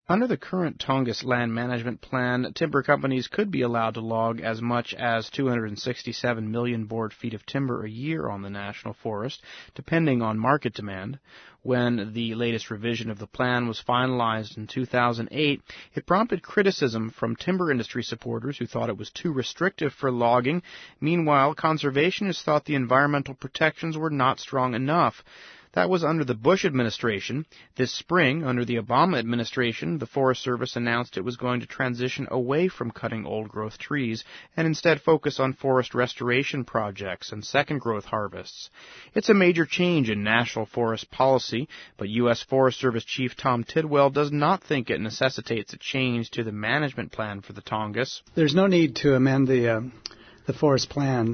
Under the current Tongass Land Management Plan, timber companies could be allowed to log as much as 267 million board feet of timber a year on the national forest, depending on market demand. When the latest revision of the plan was finalized in 2008, it prompted criticism from timber industry supporters who thought it was too restrictive for logging. Meanwhile, conservationists thought the environmental protections were not strong enough. That was under the Bush administration. This spring, under the Obama administration, the Forest Service announced it was going to transition away from cutting old-growth trees and instead focus on forest restoration projects and second-growth harvests. It's a major change in national forest policy, but U.S. Forest Service Chief Tom Tidwell does not think it necessitates a change to the management plan for the Tongass. There's no need to amend the forest plan.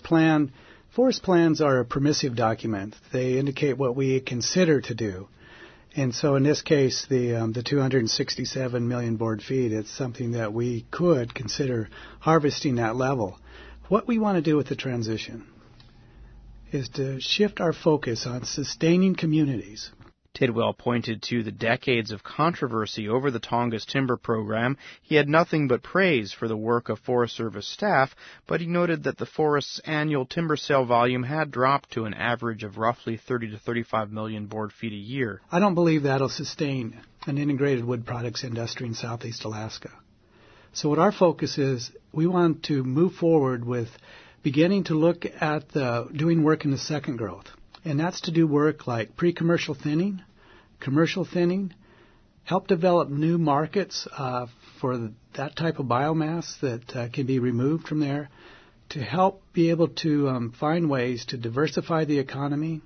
Forest plans are a permissive document. They indicate what we consider to do. And so in this case, the 267 million board feet, it's something that we could consider harvesting that level. What we want to do with the transition is to shift our focus on sustaining communities. Tidwell pointed to the decades of controversy over the Tongass timber program. He had nothing but praise for the work of Forest Service staff, but he noted that the forest's annual timber sale volume had dropped to an average of roughly 30 to 35 million board feet a year. I don't believe that'll sustain an integrated wood products industry in southeast Alaska. So what our focus is, we want to move forward with beginning to look at doing work in the second growth. And that's to do work like pre-commercial thinning, commercial thinning, help develop new markets for that type of biomass that can be removed from there, to help be able to find ways to diversify the economy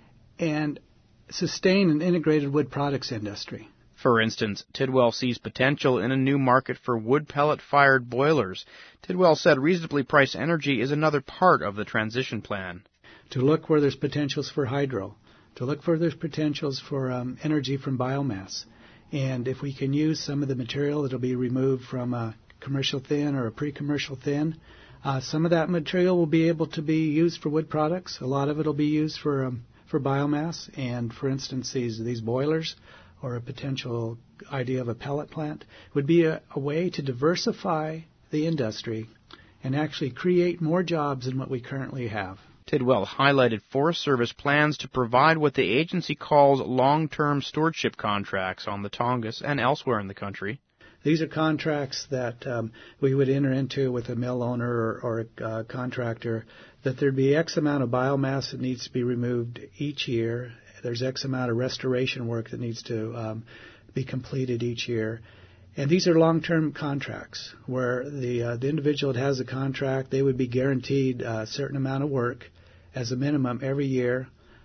and sustain an integrated wood products industry. For instance, Tidwell sees potential in a new market for wood pellet-fired boilers. Tidwell said reasonably priced energy is another part of the transition plan. To look where there's potentials for hydro, to look where there's potentials for energy from biomass. And if we can use some of the material that will be removed from a commercial thin or a pre-commercial thin, some of that material will be able to be used for wood products. A lot of it will be used for biomass. And, for instance, these boilers or a potential idea of a pellet plant would be a way to diversify the industry and actually create more jobs than what we currently have. Tidwell highlighted Forest Service plans to provide what the agency calls long-term stewardship contracts on the Tongass and elsewhere in the country. These are contracts that we would enter into with a mill owner or a contractor, that there'd be X amount of biomass that needs to be removed each year. There's X amount of restoration work that needs to be completed each year. And these are long-term contracts where the individual that has a contract, they would be guaranteed a certain amount of work as a minimum every year,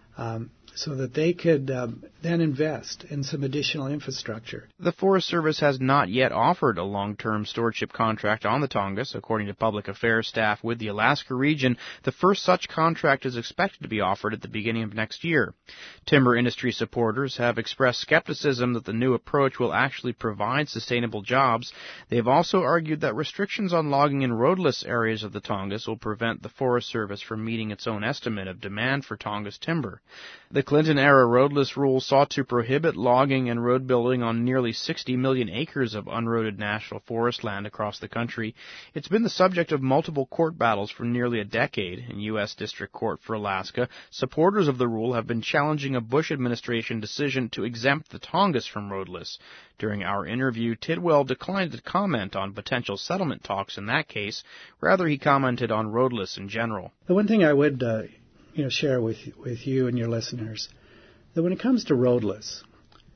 so that they could then invest in some additional infrastructure. The Forest Service has not yet offered a long-term stewardship contract on the Tongass. According to public affairs staff with the Alaska region, the first such contract is expected to be offered at the beginning of next year. Timber industry supporters have expressed skepticism that the new approach will actually provide sustainable jobs. They have also argued that restrictions on logging in roadless areas of the Tongass will prevent the Forest Service from meeting its own estimate of demand for Tongass timber. The Clinton-era roadless rule sought to prohibit logging and road building on nearly 60 million acres of unroaded national forest land across the country. It's been the subject of multiple court battles for nearly a decade. In U.S. District Court for Alaska, supporters of the rule have been challenging a Bush administration decision to exempt the Tongass from roadless. During our interview, Tidwell declined to comment on potential settlement talks in that case. Rather, he commented on roadless in general. The one thing I would share with you and your listeners, that when it comes to roadless,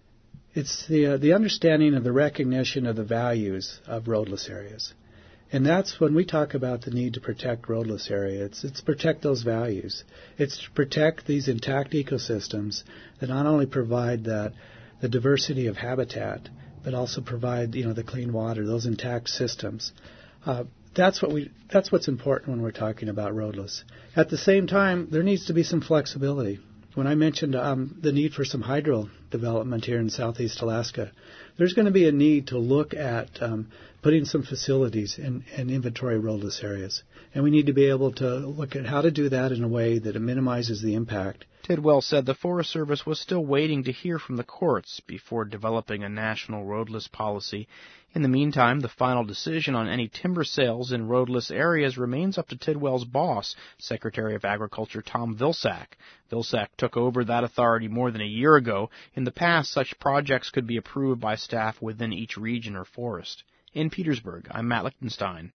it's the understanding of the recognition of the values of roadless areas. And that's when we talk about the need to protect roadless areas. It's protect those values. It's to protect these intact ecosystems that not only provide the diversity of habitat, but also provide the clean water, those intact systems. That's what's important when we're talking about roadless. At the same time, there needs to be some flexibility. When I mentioned the need for some hydro development here in southeast Alaska, there's going to be a need to look at putting some facilities in inventory roadless areas. And we need to be able to look at how to do that in a way that it minimizes the impact. Tidwell said the Forest Service was still waiting to hear from the courts before developing a national roadless policy. In the meantime, the final decision on any timber sales in roadless areas remains up to Tidwell's boss, Secretary of Agriculture Tom Vilsack. Vilsack took over that authority more than a year ago. In the past, such projects could be approved by staff within each region or forest. In Petersburg, I'm Matt Lichtenstein.